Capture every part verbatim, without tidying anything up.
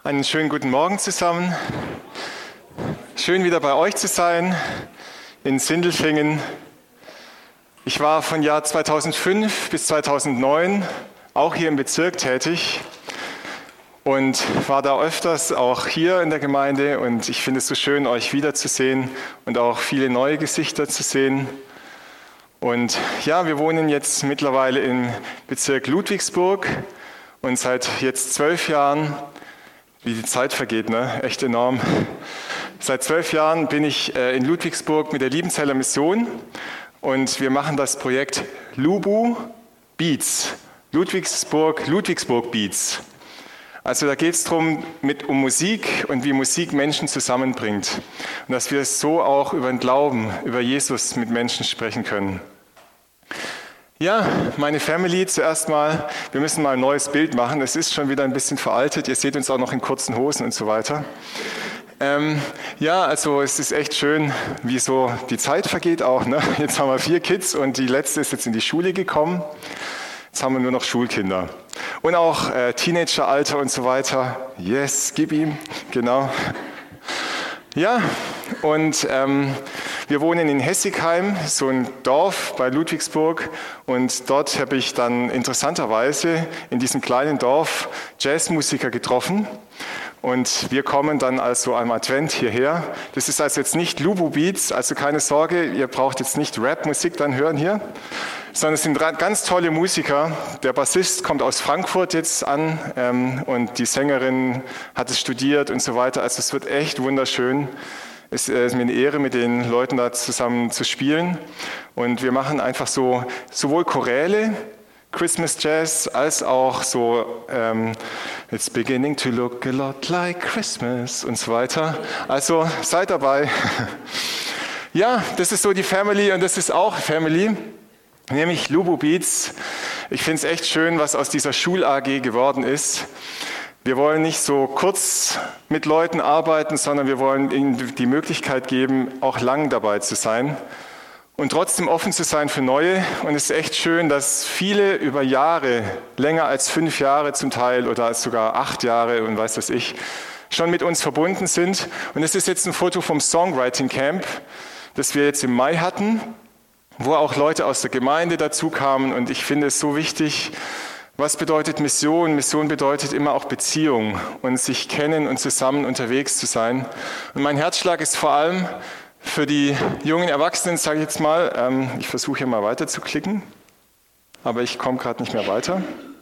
Einen schönen guten Morgen zusammen. Schön wieder bei euch zu sein in Sindelfingen. Ich war von Jahr zweitausendfünf bis zweitausendneun auch hier im Bezirk tätig und war da öfters auch hier in der Gemeinde, und ich finde es so schön, euch wiederzusehen und auch viele neue Gesichter zu sehen. Und ja, wir wohnen jetzt mittlerweile im Bezirk Ludwigsburg und seit jetzt zwölf Jahren, wie die Zeit vergeht, ne? Echt enorm. Seit zwölf Jahren bin ich in Ludwigsburg mit der Liebenzeller Mission, und wir machen das Projekt Lubu Beats, Ludwigsburg, Ludwigsburg Beats. Also da geht es darum, mit, um Musik und wie Musik Menschen zusammenbringt. Und dass wir so auch über den Glauben, über Jesus mit Menschen sprechen können. Ja, meine Family zuerst mal, wir müssen mal ein neues Bild machen. Es ist schon wieder ein bisschen veraltet. Ihr seht uns auch noch in kurzen Hosen und so weiter. Ähm, ja, also es ist echt schön, wie so die Zeit vergeht auch. Ne? Jetzt haben wir vier Kids und die letzte ist jetzt in die Schule gekommen. Jetzt haben wir nur noch Schulkinder. Und auch äh, Teenageralter und so weiter. Yes, gib ihm, genau. Ja, und ähm, wir wohnen in Hessigheim, so ein Dorf bei Ludwigsburg, und dort habe ich dann interessanterweise in diesem kleinen Dorf Jazzmusiker getroffen, und wir kommen dann also am Advent hierher. Das ist also jetzt nicht Lubu Beats, also keine Sorge, ihr braucht jetzt nicht Rap-Musik dann hören hier, sondern es sind ganz tolle Musiker. Der Bassist kommt aus Frankfurt jetzt an ähm, und die Sängerin hat es studiert und so weiter. Also es wird echt wunderschön. Es ist mir eine Ehre, mit den Leuten da zusammen zu spielen. Und wir machen einfach so sowohl Choräle, Christmas Jazz, als auch so ähm, It's beginning to look a lot like Christmas und so weiter. Also seid dabei. Ja, das ist so die Family, und das ist auch Family, nämlich Lubu Beats. Ich finde es echt schön, was aus dieser Schul-A G geworden ist. Wir wollen nicht so kurz mit Leuten arbeiten, sondern wir wollen ihnen die Möglichkeit geben, auch lang dabei zu sein und trotzdem offen zu sein für Neue. Und es ist echt schön, dass viele über Jahre, länger als fünf Jahre zum Teil oder sogar acht Jahre und weiß was ich, schon mit uns verbunden sind. Und es ist jetzt ein Foto vom Songwriting Camp, das wir jetzt im Mai hatten, wo auch Leute aus der Gemeinde dazu kamen. Und ich finde es so wichtig. Was bedeutet Mission? Mission bedeutet immer auch Beziehung und sich kennen und zusammen unterwegs zu sein. Und mein Herzschlag ist vor allem für die jungen Erwachsenen, sage ich jetzt mal, ähm, ich versuche hier mal weiter zu klicken, aber ich komme gerade nicht mehr weiter.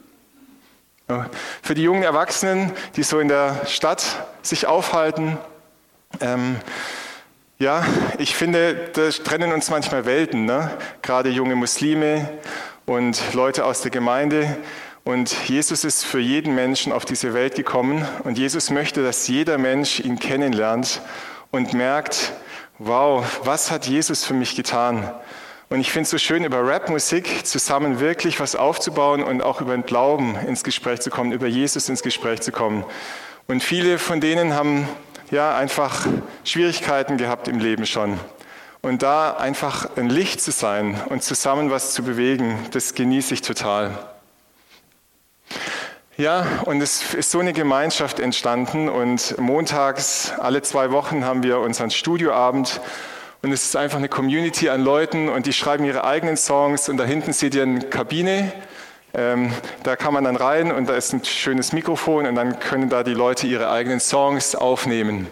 Für die jungen Erwachsenen, die so in der Stadt sich aufhalten, ähm, ja, ich finde, da trennen uns manchmal Welten, ne? Gerade junge Muslime und Leute aus der Gemeinde. Und Jesus ist für jeden Menschen auf diese Welt gekommen. Und Jesus möchte, dass jeder Mensch ihn kennenlernt und merkt, wow, was hat Jesus für mich getan? Und ich finde es so schön, über Rapmusik zusammen wirklich was aufzubauen und auch über den Glauben ins Gespräch zu kommen, über Jesus ins Gespräch zu kommen. Und viele von denen haben ja einfach Schwierigkeiten gehabt im Leben schon. Und da einfach ein Licht zu sein und zusammen was zu bewegen, das genieße ich total. Ja, und es ist so eine Gemeinschaft entstanden, und montags alle zwei Wochen haben wir unseren Studioabend, und es ist einfach eine Community an Leuten, und die schreiben ihre eigenen Songs, und da hinten seht ihr eine Kabine, ähm, da kann man dann rein, und da ist ein schönes Mikrofon, und dann können da die Leute ihre eigenen Songs aufnehmen.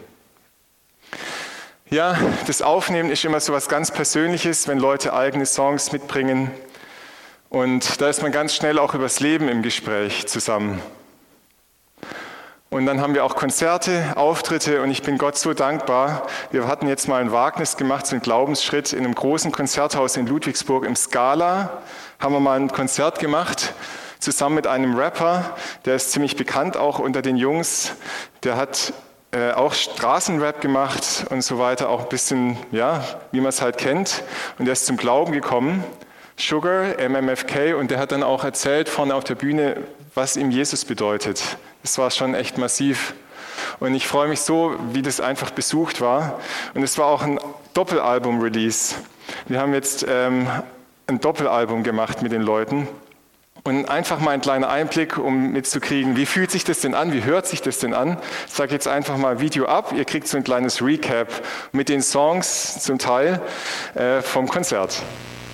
Ja, das Aufnehmen ist immer so was ganz Persönliches, wenn Leute eigene Songs mitbringen. Und da ist man ganz schnell auch übers Leben im Gespräch zusammen. Und dann haben wir auch Konzerte, Auftritte, und ich bin Gott so dankbar. Wir hatten jetzt mal ein Wagnis gemacht, so einen Glaubensschritt. In einem großen Konzerthaus in Ludwigsburg im Scala haben wir mal ein Konzert gemacht, zusammen mit einem Rapper, der ist ziemlich bekannt auch unter den Jungs. Der hat Äh, auch Straßenrap gemacht und so weiter, auch ein bisschen, ja, wie man es halt kennt. Und er ist zum Glauben gekommen, Sugar, M M F K, und der hat dann auch erzählt vorne auf der Bühne, was ihm Jesus bedeutet. Das war schon echt massiv. Und ich freue mich so, wie das einfach besucht war. Und es war auch ein Doppelalbum-Release. Wir haben jetzt ähm, ein Doppelalbum gemacht mit den Leuten. Und einfach mal ein kleiner Einblick, um mitzukriegen, wie fühlt sich das denn an, wie hört sich das denn an. Ich sage jetzt einfach mal Video ab, ihr kriegt so ein kleines Recap mit den Songs zum Teil äh, vom Konzert.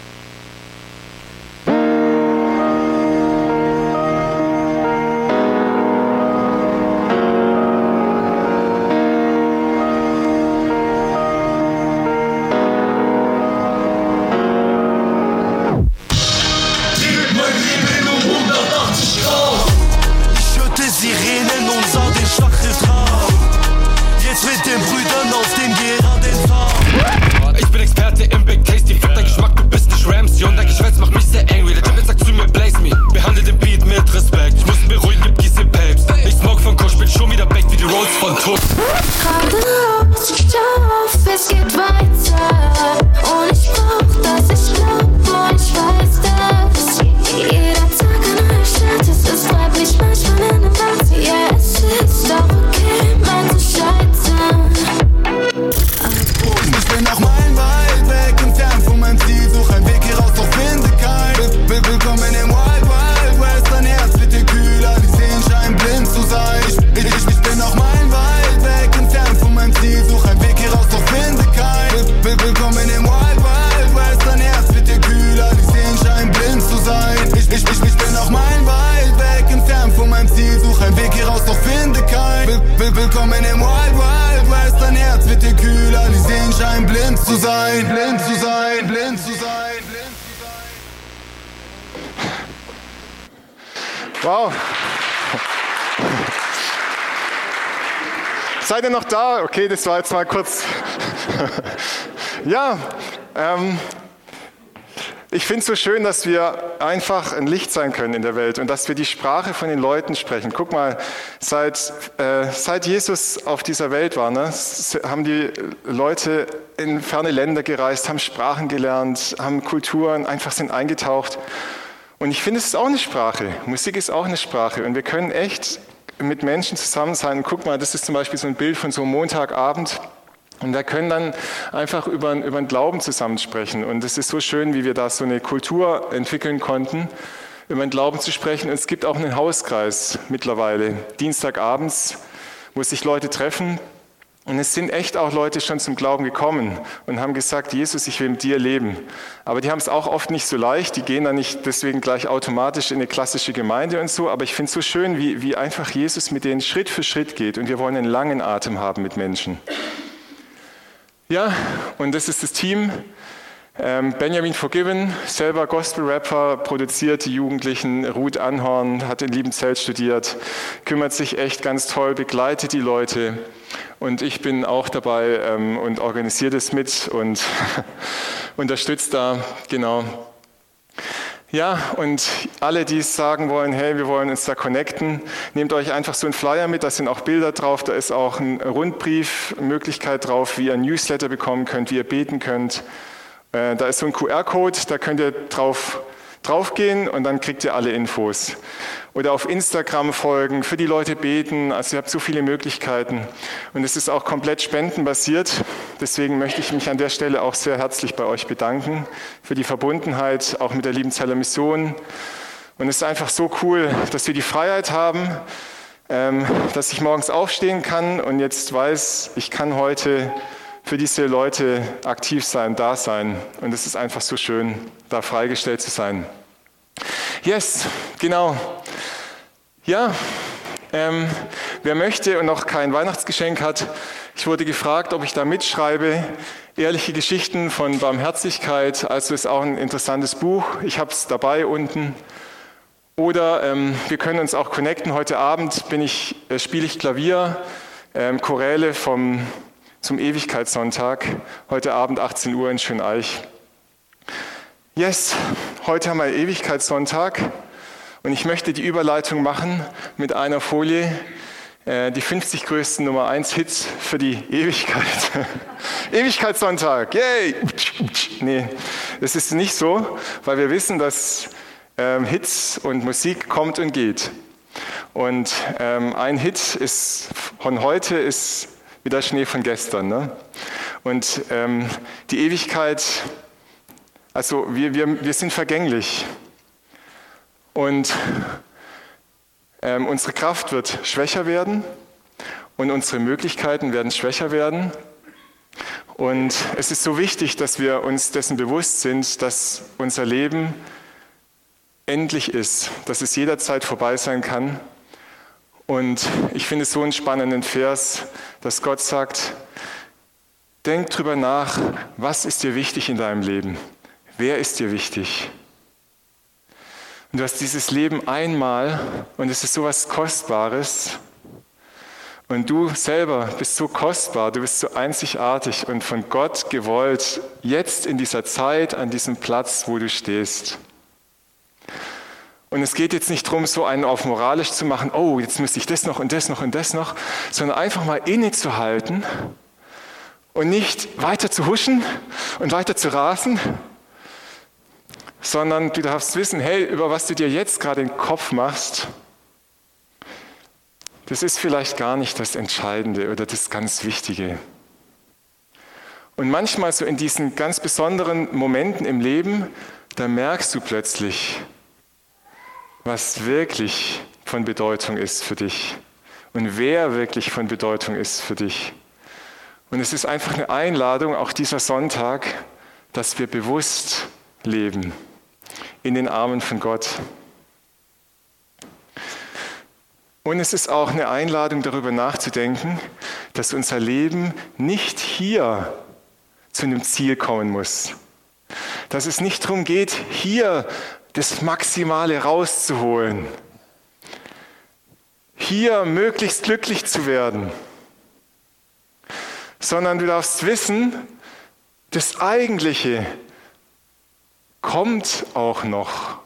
Willkommen im Wild Wild West, dein Herz wird dir kühler, die Sehen scheinen blind zu sein, blind zu sein, blind zu sein, blind zu sein. Wow. Seid ihr noch da? Okay, das war jetzt mal kurz. Ja, ähm, ich finde es so schön, dass wir einfach ein Licht sein können in der Welt und dass wir die Sprache von den Leuten sprechen. Guck mal, seit, äh, seit Jesus auf dieser Welt war, ne, haben die Leute in ferne Länder gereist, haben Sprachen gelernt, haben Kulturen, einfach sind eingetaucht. Und ich finde, es ist auch eine Sprache. Musik ist auch eine Sprache und wir können echt mit Menschen zusammen sein. Und guck mal, das ist zum Beispiel so ein Bild von so einem Montagabend. Und wir können dann einfach über, über den Glauben zusammen sprechen. Und es ist so schön, wie wir da so eine Kultur entwickeln konnten, über den Glauben zu sprechen. Und es gibt auch einen Hauskreis mittlerweile, Dienstagabends, wo sich Leute treffen. Und es sind echt auch Leute schon zum Glauben gekommen und haben gesagt, Jesus, ich will mit dir leben. Aber die haben es auch oft nicht so leicht. Die gehen dann nicht deswegen gleich automatisch in eine klassische Gemeinde und so. Aber ich finde es so schön, wie, wie einfach Jesus mit denen Schritt für Schritt geht. Und wir wollen einen langen Atem haben mit Menschen. Ja, und das ist das Team. Ähm, Benjamin Forgiven, selber Gospel-Rapper, produziert die Jugendlichen. Ruth Anhorn hat in Liebenzell studiert, kümmert sich echt ganz toll, begleitet die Leute. Und ich bin auch dabei ähm, und organisiere das mit und unterstütze da, genau. Ja, und alle, die sagen wollen, hey, wir wollen uns da connecten, nehmt euch einfach so einen Flyer mit, da sind auch Bilder drauf, da ist auch eine Rundbriefmöglichkeit drauf, wie ihr ein Newsletter bekommen könnt, wie ihr beten könnt. Äh, da ist so ein Q R-Code, da könnt ihr drauf, drauf gehen und dann kriegt ihr alle Infos. Oder auf Instagram folgen, für die Leute beten, also ihr habt so viele Möglichkeiten. Und es ist auch komplett spendenbasiert, deswegen möchte ich mich an der Stelle auch sehr herzlich bei euch bedanken für die Verbundenheit, auch mit der Liebenzeller Mission. Und es ist einfach so cool, dass wir die Freiheit haben, ähm, dass ich morgens aufstehen kann und jetzt weiß, ich kann heute für diese Leute aktiv sein, da sein. Und es ist einfach so schön, da freigestellt zu sein. Yes, genau. Ja, ähm, wer möchte und noch kein Weihnachtsgeschenk hat, ich wurde gefragt, ob ich da mitschreibe. Ehrliche Geschichten von Barmherzigkeit, also ist auch ein interessantes Buch. Ich habe es dabei unten. Oder ähm, wir können uns auch connecten. Heute Abend bin ich, äh, spiele ich Klavier, ähm, Choräle vom, zum Ewigkeitssonntag. Heute Abend achtzehn Uhr in Schöneich. Yes, heute haben wir Ewigkeitssonntag. Und ich möchte die Überleitung machen mit einer Folie, äh, die fünfzig größten Nummer eins Hits für die Ewigkeit. Ewigkeitssonntag, yay! Nee, das ist nicht so, weil wir wissen, dass ähm, Hits und Musik kommt und geht. Und ähm, ein Hit ist von heute ist wie der Schnee von gestern. Ne? Und ähm, die Ewigkeit, also wir, wir, wir sind vergänglich. Und ähm, unsere Kraft wird schwächer werden und unsere Möglichkeiten werden schwächer werden. Und es ist so wichtig, dass wir uns dessen bewusst sind, dass unser Leben endlich ist, dass es jederzeit vorbei sein kann. Und ich finde es so einen spannenden Vers, dass Gott sagt, denk drüber nach, was ist dir wichtig in deinem Leben? Wer ist dir wichtig? Und du hast dieses Leben einmal und es ist so was Kostbares. Und du selber bist so kostbar, du bist so einzigartig und von Gott gewollt, jetzt in dieser Zeit, an diesem Platz, wo du stehst. Und es geht jetzt nicht darum, so einen auf moralisch zu machen, oh, jetzt müsste ich das noch und das noch und das noch, sondern einfach mal innezuhalten und nicht weiter zu huschen und weiter zu rasen, sondern du darfst wissen, hey, über was du dir jetzt gerade den Kopf machst, das ist vielleicht gar nicht das Entscheidende oder das ganz Wichtige. Und manchmal so in diesen ganz besonderen Momenten im Leben, da merkst du plötzlich, was wirklich von Bedeutung ist für dich und wer wirklich von Bedeutung ist für dich. Und es ist einfach eine Einladung, auch dieser Sonntag, dass wir bewusst leben in den Armen von Gott. Und es ist auch eine Einladung, darüber nachzudenken, dass unser Leben nicht hier zu einem Ziel kommen muss. Dass es nicht darum geht, hier das Maximale rauszuholen. Hier möglichst glücklich zu werden. Sondern du darfst wissen, das Eigentliche kommt auch noch.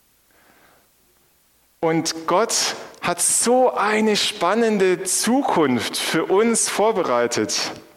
Und Gott hat so eine spannende Zukunft für uns vorbereitet.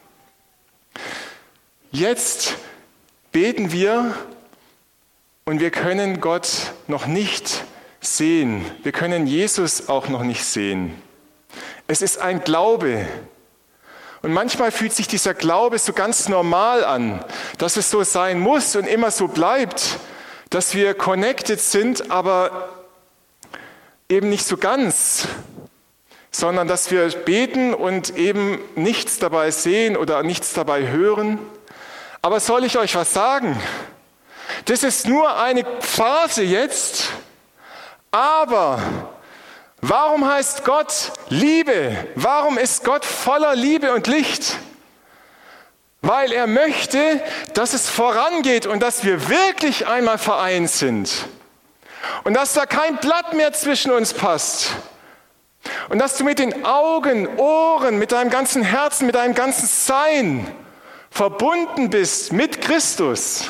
Jetzt beten wir und wir können Gott noch nicht sehen. Wir können Jesus auch noch nicht sehen. Es ist ein Glaube. Und manchmal fühlt sich dieser Glaube so ganz normal an, dass es so sein muss und immer so bleibt, dass wir connected sind, aber eben nicht so ganz, sondern dass wir beten und eben nichts dabei sehen oder nichts dabei hören. Aber soll ich euch was sagen? Das ist nur eine Phase jetzt, aber warum heißt Gott Liebe? Warum ist Gott voller Liebe und Licht? Weil er möchte, dass es vorangeht und dass wir wirklich einmal vereint sind. Und dass da kein Blatt mehr zwischen uns passt. Und dass du mit den Augen, Ohren, mit deinem ganzen Herzen, mit deinem ganzen Sein verbunden bist mit Christus.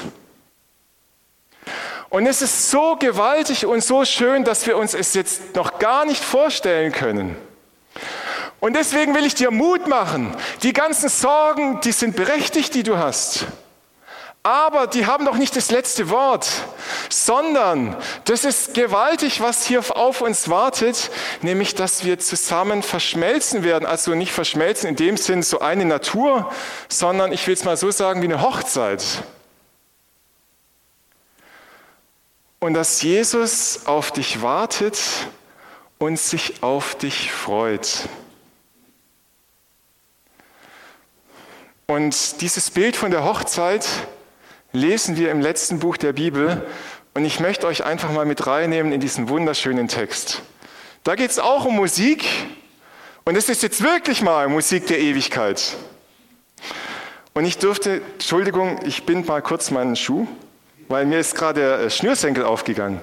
Und es ist so gewaltig und so schön, dass wir uns es jetzt noch gar nicht vorstellen können. Und deswegen will ich dir Mut machen. Die ganzen Sorgen, die sind berechtigt, die du hast. Aber die haben doch nicht das letzte Wort, sondern das ist gewaltig, was hier auf uns wartet, nämlich, dass wir zusammen verschmelzen werden. Also nicht verschmelzen in dem Sinn so eine Natur, sondern ich will es mal so sagen wie eine Hochzeit. Und dass Jesus auf dich wartet und sich auf dich freut. Und dieses Bild von der Hochzeit lesen wir im letzten Buch der Bibel und ich möchte euch einfach mal mit reinnehmen in diesen wunderschönen Text. Da geht es auch um Musik und es ist jetzt wirklich mal Musik der Ewigkeit. Und ich durfte, Entschuldigung, ich bind mal kurz meinen Schuh, weil mir ist gerade der Schnürsenkel aufgegangen.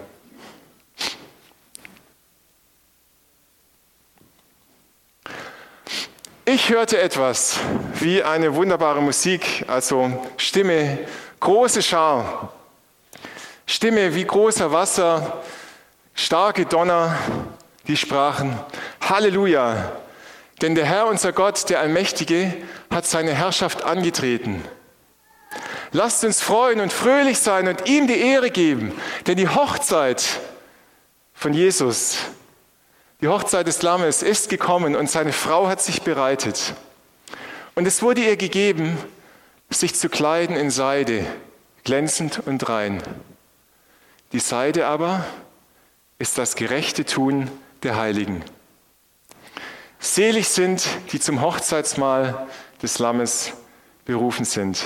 Ich hörte etwas wie eine wunderbare Musik, also Stimme, große Schar, Stimme wie großer Wasser, starke Donner, die sprachen, Halleluja, denn der Herr, unser Gott, der Allmächtige, hat seine Herrschaft angetreten. Lasst uns freuen und fröhlich sein und ihm die Ehre geben, denn die Hochzeit von Jesus, die Hochzeit des Lammes ist gekommen und seine Frau hat sich bereitet. Und es wurde ihr gegeben, sich zu kleiden in Seide, glänzend und rein. Die Seide aber ist das gerechte Tun der Heiligen. Selig sind, die zum Hochzeitsmahl des Lammes berufen sind.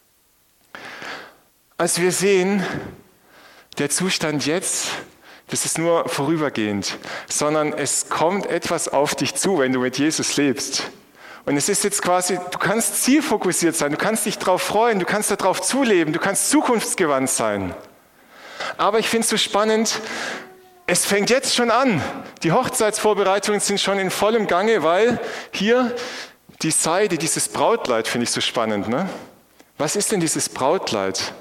Als wir sehen, der Zustand jetzt, das ist nur vorübergehend, sondern es kommt etwas auf dich zu, wenn du mit Jesus lebst. Und es ist jetzt quasi, du kannst zielfokussiert sein, du kannst dich darauf freuen, du kannst darauf zuleben, du kannst zukunftsgewandt sein. Aber ich finde es so spannend, es fängt jetzt schon an. Die Hochzeitsvorbereitungen sind schon in vollem Gange, weil hier die Seide, dieses Brautkleid, finde ich so spannend. Ne? Was ist denn dieses Brautkleid?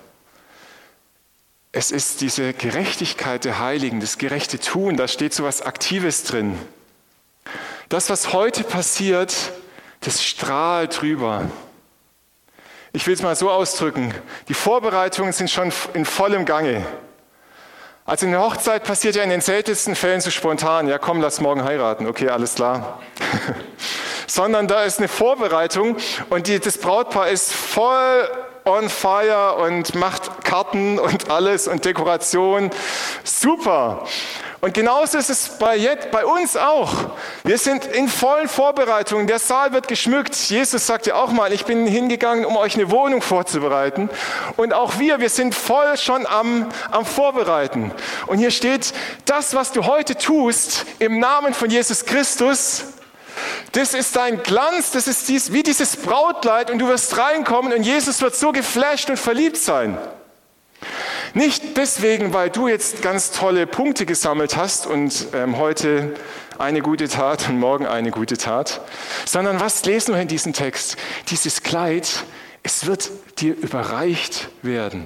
Es ist diese Gerechtigkeit der Heiligen, das gerechte Tun, da steht so was Aktives drin. Das, was heute passiert, das strahlt drüber. Ich will es mal so ausdrücken, die Vorbereitungen sind schon in vollem Gange. Also eine Hochzeit passiert ja in den seltensten Fällen so spontan, ja komm, lass morgen heiraten, okay, alles klar. Sondern da ist eine Vorbereitung und die, das Brautpaar ist voll on fire und macht Karten und alles und Dekoration. Super. Und genauso ist es bei, jetzt, bei uns auch. Wir sind in vollen Vorbereitungen. Der Saal wird geschmückt. Jesus sagt ja auch mal, ich bin hingegangen, um euch eine Wohnung vorzubereiten. Und auch wir, wir sind voll schon am, am Vorbereiten. Und hier steht, das, was du heute tust, im Namen von Jesus Christus, das ist dein Glanz, das ist dies, wie dieses Brautkleid und du wirst reinkommen und Jesus wird so geflasht und verliebt sein. Nicht deswegen, weil du jetzt ganz tolle Punkte gesammelt hast und ähm, heute eine gute Tat und morgen eine gute Tat, sondern was lesen wir in diesem Text? Dieses Kleid, es wird dir überreicht werden.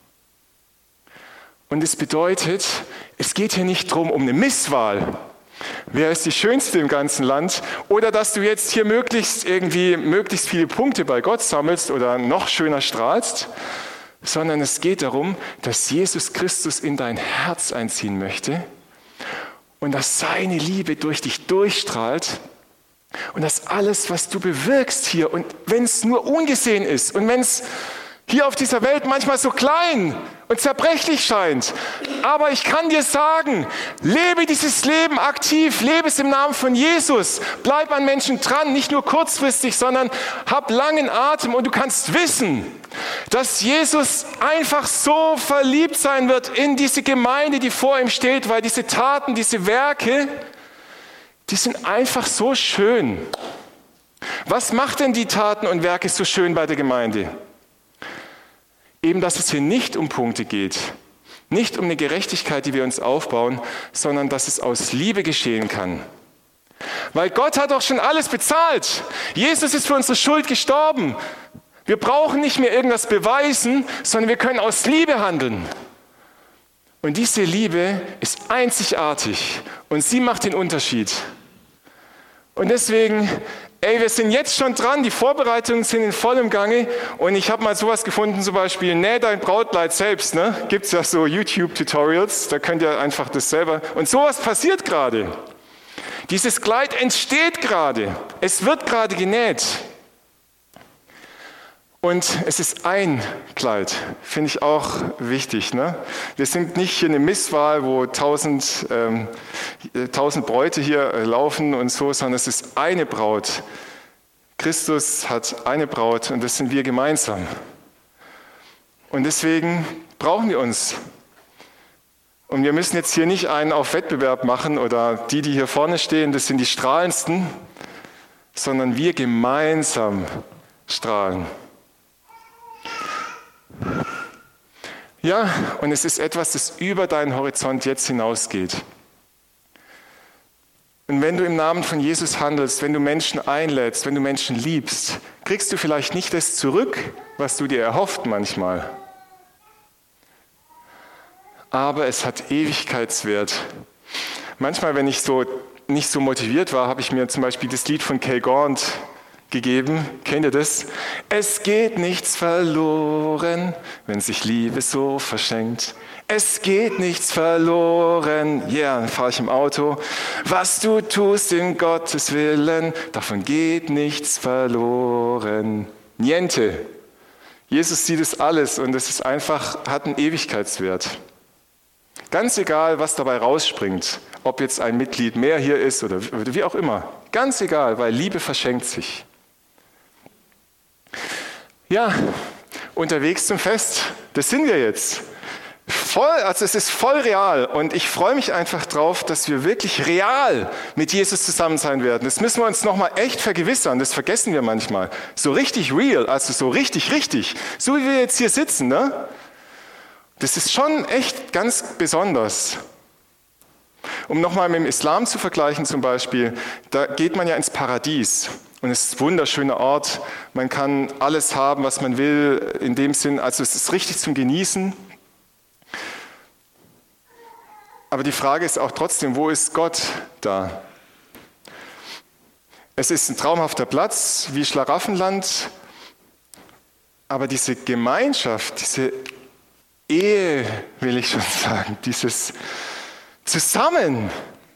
Und es bedeutet, es geht hier nicht darum, um eine Misswahl. Wer ist die Schönste im ganzen Land? Oder dass du jetzt hier möglichst irgendwie möglichst viele Punkte bei Gott sammelst oder noch schöner strahlst, sondern es geht darum, dass Jesus Christus in dein Herz einziehen möchte und dass seine Liebe durch dich durchstrahlt und dass alles, was du bewirkst hier, und wenn es nur ungesehen ist und wenn es hier auf dieser Welt manchmal so klein und zerbrechlich scheint. Aber ich kann dir sagen, lebe dieses Leben aktiv, lebe es im Namen von Jesus. Bleib an Menschen dran, nicht nur kurzfristig, sondern hab langen Atem und du kannst wissen, dass Jesus einfach so verliebt sein wird in diese Gemeinde, die vor ihm steht, weil diese Taten, diese Werke, die sind einfach so schön. Was macht denn die Taten und Werke so schön bei der Gemeinde? Eben, dass es hier nicht um Punkte geht, nicht um eine Gerechtigkeit, die wir uns aufbauen, sondern dass es aus Liebe geschehen kann. Weil Gott hat doch schon alles bezahlt. Jesus ist für unsere Schuld gestorben. Wir brauchen nicht mehr irgendwas beweisen, sondern wir können aus Liebe handeln. Und diese Liebe ist einzigartig und sie macht den Unterschied. Und deswegen, ey, wir sind jetzt schon dran, die Vorbereitungen sind in vollem Gange und ich habe mal sowas gefunden, zum Beispiel, näh dein Brautkleid selbst, ne? Gibt es ja so YouTube-Tutorials, da könnt ihr einfach das selber, und sowas passiert gerade. Dieses Kleid entsteht gerade, es wird gerade genäht. Und es ist ein Kleid, finde ich auch wichtig. Ne? Wir sind nicht hier eine Misswahl, wo tausend, ähm, tausend Bräute hier äh, laufen und so, sondern es ist eine Braut. Christus hat eine Braut und das sind wir gemeinsam. Und deswegen brauchen wir uns. Und wir müssen jetzt hier nicht einen auf Wettbewerb machen oder die, die hier vorne stehen, das sind die strahlendsten, sondern wir gemeinsam strahlen. Ja, und es ist etwas, das über deinen Horizont jetzt hinausgeht. Und wenn du im Namen von Jesus handelst, wenn du Menschen einlädst, wenn du Menschen liebst, kriegst du vielleicht nicht das zurück, was du dir erhofft manchmal. Aber es hat Ewigkeitswert. Manchmal, wenn ich so nicht so motiviert war, habe ich mir zum Beispiel das Lied von Kay Gaunt gegeben. Kennt ihr das? Es geht nichts verloren, wenn sich Liebe so verschenkt. Es geht nichts verloren. Ja, yeah, dann fahre ich im Auto. Was du tust in Gottes Willen, davon geht nichts verloren. Niente. Jesus sieht es alles und es ist einfach, hat einen Ewigkeitswert. Ganz egal, was dabei rausspringt, ob jetzt ein Mitglied mehr hier ist oder wie auch immer. Ganz egal, weil Liebe verschenkt sich. Ja, unterwegs zum Fest, das sind wir jetzt. Voll, also es ist voll real und ich freue mich einfach drauf, dass wir wirklich real mit Jesus zusammen sein werden. Das müssen wir uns nochmal echt vergewissern, das vergessen wir manchmal. So richtig real, also so richtig, richtig, so wie wir jetzt hier sitzen, ne? Das ist schon echt ganz besonders. Um nochmal mit dem Islam zu vergleichen zum Beispiel, da geht man ja ins Paradies. Und es ist ein wunderschöner Ort. Man kann alles haben, was man will, in dem Sinn, also es ist richtig zum Genießen. Aber die Frage ist auch trotzdem, wo ist Gott da? Es ist ein traumhafter Platz, wie Schlaraffenland. Aber diese Gemeinschaft, diese Ehe, will ich schon sagen, dieses Zusammen.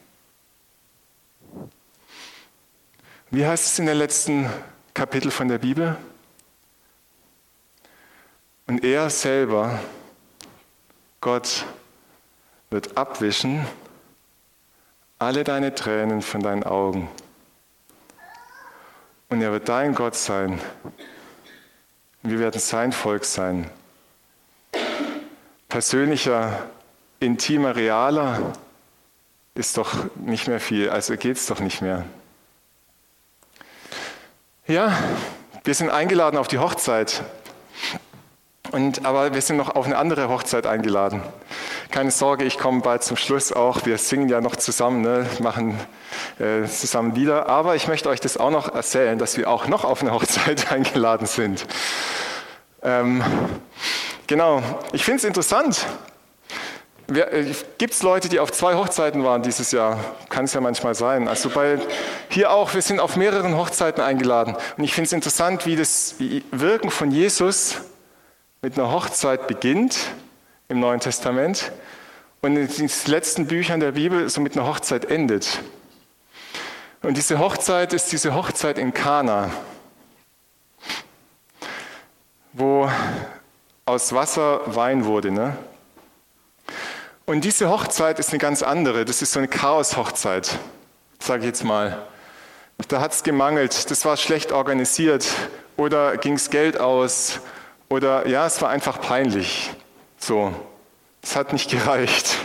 Wie heißt es in den letzten Kapitel von der Bibel? Und er selber, Gott, wird abwischen alle deine Tränen von deinen Augen. Und er wird dein Gott sein. Und wir werden sein Volk sein. Persönlicher, intimer, realer ist doch nicht mehr viel, also geht es doch nicht mehr. Ja, wir sind eingeladen auf die Hochzeit, und, aber wir sind noch auf eine andere Hochzeit eingeladen. Keine Sorge, ich komme bald zum Schluss auch, wir singen ja noch zusammen, ne, machen äh, zusammen Lieder, aber ich möchte euch das auch noch erzählen, dass wir auch noch auf eine Hochzeit eingeladen sind. Ähm, genau, ich finde es interessant. Gibt es Leute, die auf zwei Hochzeiten waren dieses Jahr? Kann es ja manchmal sein. Also bei, hier auch, wir sind auf mehreren Hochzeiten eingeladen. Und ich finde es interessant, wie das Wirken von Jesus mit einer Hochzeit beginnt im Neuen Testament und in den letzten Büchern der Bibel so mit einer Hochzeit endet. Und diese Hochzeit ist diese Hochzeit in Kana, wo aus Wasser Wein wurde, ne? Und diese Hochzeit ist eine ganz andere. Das ist so eine Chaos-Hochzeit, sage ich jetzt mal. Da hat es gemangelt, das war schlecht organisiert oder ging es Geld aus oder ja, es war einfach peinlich. So, es hat nicht gereicht.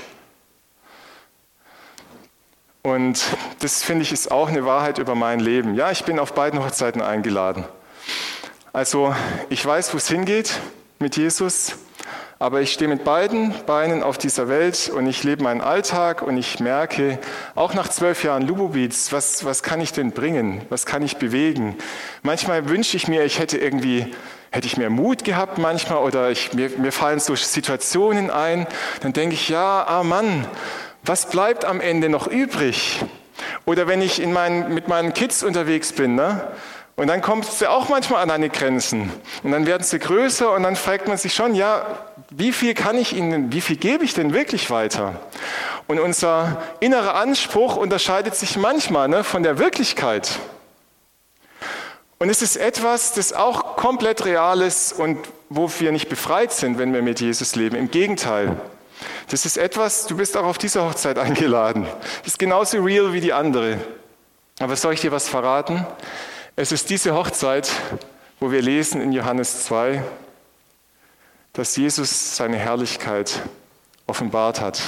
Und das, finde ich, ist auch eine Wahrheit über mein Leben. Ja, ich bin auf beiden Hochzeiten eingeladen. Also ich weiß, wo es hingeht mit Jesus. Aber ich stehe mit beiden Beinen auf dieser Welt und ich lebe meinen Alltag und ich merke, auch nach zwölf Jahren Lubobeats, was, was kann ich denn bringen? Was kann ich bewegen? Manchmal wünsche ich mir, ich hätte irgendwie, hätte ich mehr Mut gehabt manchmal oder ich, mir, mir fallen so Situationen ein. Dann denke ich, ja, ah Mann, was bleibt am Ende noch übrig? Oder wenn ich in meinen, mit meinen Kids unterwegs bin, ne? Und dann kommt sie auch manchmal an eine Grenzen. Und dann werden sie größer und dann fragt man sich schon, ja, wie viel kann ich ihnen, wie viel gebe ich denn wirklich weiter? Und unser innerer Anspruch unterscheidet sich manchmal, ne, von der Wirklichkeit. Und es ist etwas, das auch komplett real ist und wo wir nicht befreit sind, wenn wir mit Jesus leben. Im Gegenteil. Das ist etwas, du bist auch auf diese Hochzeit eingeladen. Das ist genauso real wie die andere. Aber soll ich dir was verraten? Es ist diese Hochzeit, wo wir lesen in Johannes zwei, dass Jesus seine Herrlichkeit offenbart hat.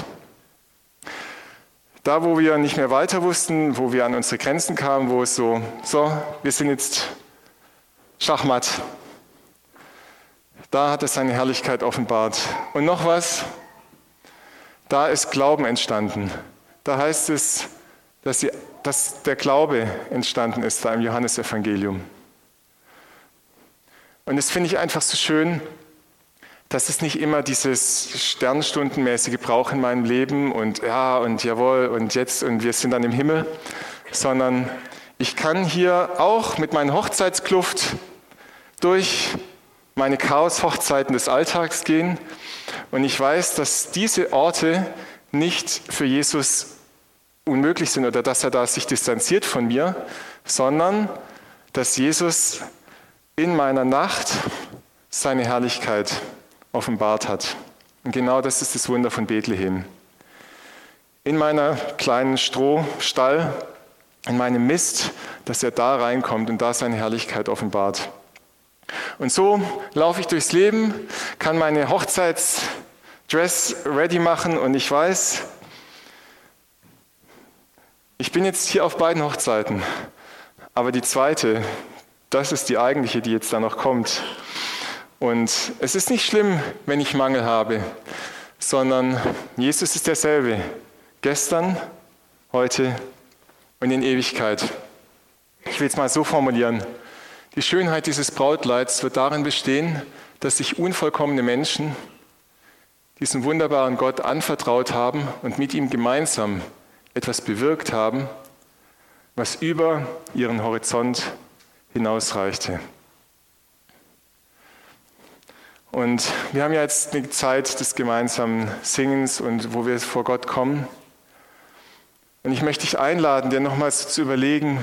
Da, wo wir nicht mehr weiter wussten, wo wir an unsere Grenzen kamen, wo es so, so, wir sind jetzt Schachmatt. Da hat er seine Herrlichkeit offenbart. Und noch was, da ist Glauben entstanden. Da heißt es, dass, sie, dass der Glaube entstanden ist, da im Johannesevangelium. Und das finde ich einfach so schön, dass es nicht immer dieses sternstundenmäßige Brauch in meinem Leben und ja und jawohl und jetzt und wir sind dann im Himmel, sondern ich kann hier auch mit meiner Hochzeitskluft durch meine Chaos-Hochzeiten des Alltags gehen und ich weiß, dass diese Orte nicht für Jesus unmöglich sind oder dass er da sich distanziert von mir, sondern dass Jesus in meiner Nacht seine Herrlichkeit offenbart hat. Und genau das ist das Wunder von Bethlehem. in meiner kleinen Strohstall, in meinem Mist, dass er da reinkommt und da seine Herrlichkeit offenbart. Und so laufe ich durchs Leben, kann meine Hochzeitsdress ready machen und ich weiß, ich bin jetzt hier auf beiden Hochzeiten, aber die zweite, das ist die eigentliche, die jetzt da noch kommt. Und es ist nicht schlimm, wenn ich Mangel habe, sondern Jesus ist derselbe, gestern, heute und in Ewigkeit. Ich will es mal so formulieren. Die Schönheit dieses Brautkleids wird darin bestehen, dass sich unvollkommene Menschen diesem wunderbaren Gott anvertraut haben und mit ihm gemeinsam etwas bewirkt haben, was über ihren Horizont hinausreichte. Und wir haben ja jetzt eine Zeit des gemeinsamen Singens und wo wir vor Gott kommen. Und ich möchte dich einladen, dir nochmals zu überlegen,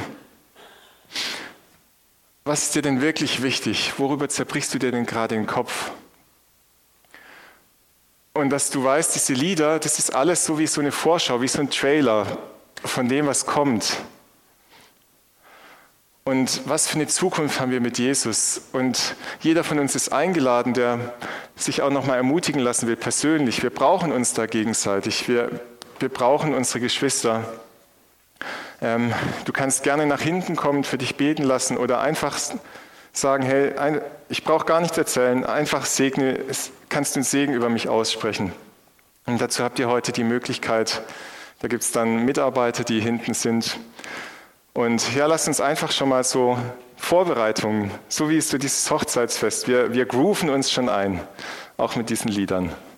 was ist dir denn wirklich wichtig? Worüber zerbrichst du dir denn gerade den Kopf? Und dass du weißt, diese Lieder, das ist alles so wie so eine Vorschau, wie so ein Trailer von dem, was kommt. Und was für eine Zukunft haben wir mit Jesus? Und jeder von uns ist eingeladen, der sich auch nochmal ermutigen lassen will, persönlich. Wir brauchen uns da gegenseitig. Wir, wir brauchen unsere Geschwister. Ähm, du kannst gerne nach hinten kommen, für dich beten lassen oder einfach sagen, hey, ein, ich brauche gar nichts erzählen, einfach segne, kannst du einen Segen über mich aussprechen. Und dazu habt ihr heute die Möglichkeit, da gibt es dann Mitarbeiter, die hinten sind. Und ja, lasst uns einfach schon mal so Vorbereitungen, so wie es so dieses Hochzeitsfest, wir, wir grooven uns schon ein, auch mit diesen Liedern.